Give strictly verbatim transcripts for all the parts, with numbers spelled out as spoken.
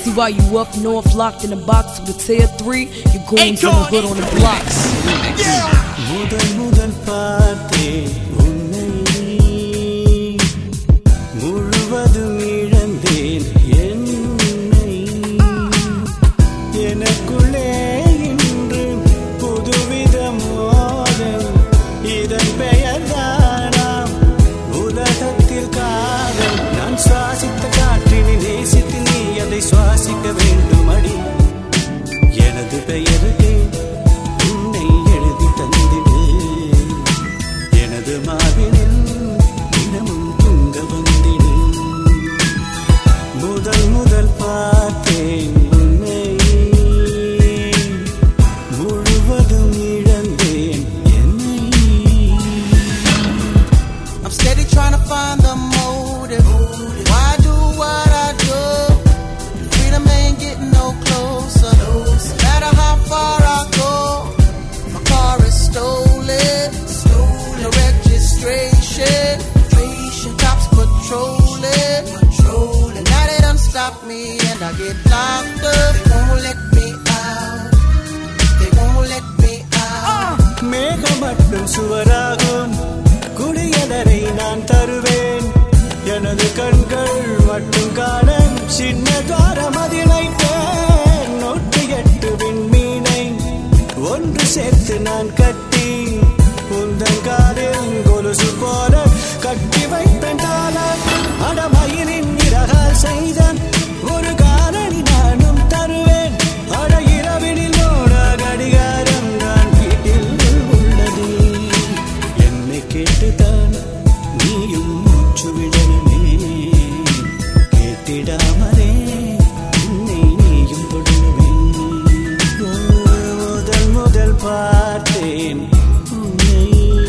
See why you up north, locked in a box with a tier three. Your goons in the hood on the blocks. முதல் முதல் பார்த்தேன் உன்னை முழுவதும் இழந்தேன் என்னை எனக்குள்ளே இன்று புதுவிதம் மோதல் இதன் பெயர்தானாம் உலகத்தில் காதல் நான் சுவாசித்த காற்றினை நேசித்து நீ அதை சுவாசிக்க வேண்டும் அடி எனது பெயருக்கு உன்னை எழுதி தந்திடு எனது மாவினில் தினமும் தூங்க வந்திடு முதல் முதல் பார்த்தேன் உன்னை முழுவதும் இழந்தேன் என்னை. I'm steady trying to find the motive. Why do what I do? Freedom ain't getting no closer. No matter how far I go, my car is stolen. Stolen. No registration. Cops patrolling. Patrolling. Now they done stop me and I get locked up. They won't let me out. They won't let me out. மேகம் மட்டும் சுவராகும் குடியலரை நான் தருவேன் எனது கண்கள் மட்டும் காண சின்ன துவாரம் அதில் வைத்தேன் நூற்றி எட்டு விண்மீனை ஒன்று சேர்த்து நான் கட்டி உந்தன் காலில் கொலுசு போல கட்டி வைப்பேன் தாளம் அடமயிலின் இறகால் செய்தான் ஒரு காரணி நானும் தருவேன் அட இரவினில் ஓட கடிகாரம் நான் வீட்டில் உள்ளது என்னை கேட்டுதான் நீயும் மூச்சு விடணுமே கேட்டிடாமலே என்னை நீயும் தொடருமே முதல் முதல் பார்த்தேன் உன்னை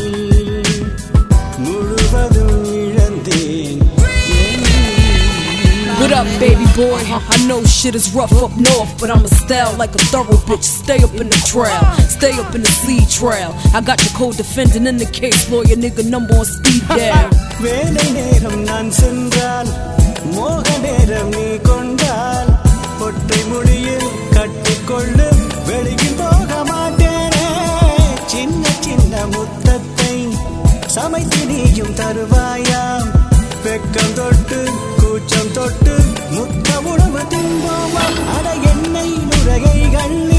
முழுவதும் இழந்தேன். What up, baby boy? I know shit is rough up north, but I'm a style like a thorough bitch. Stay up in the trail, stay up in the sea trail. I got your co-defendant in the case, lawyer nigga number on speed dial. வேலை நேரம் நான் சென்றால் மோக நேரம் நீ கொண்டால் ஒற்றை முடியில் கட்டிக்கொள்ளு வெளியில் போக மாட்டேனே சின்ன சின்ன முத்தத்தை சமைத்து நீயும் தருவாயாம் வெக்கம் தொட்டு கூச்சம் தொட்டு முத்த உணவு தின்போம் அட எண்ணெய் நுரைகள்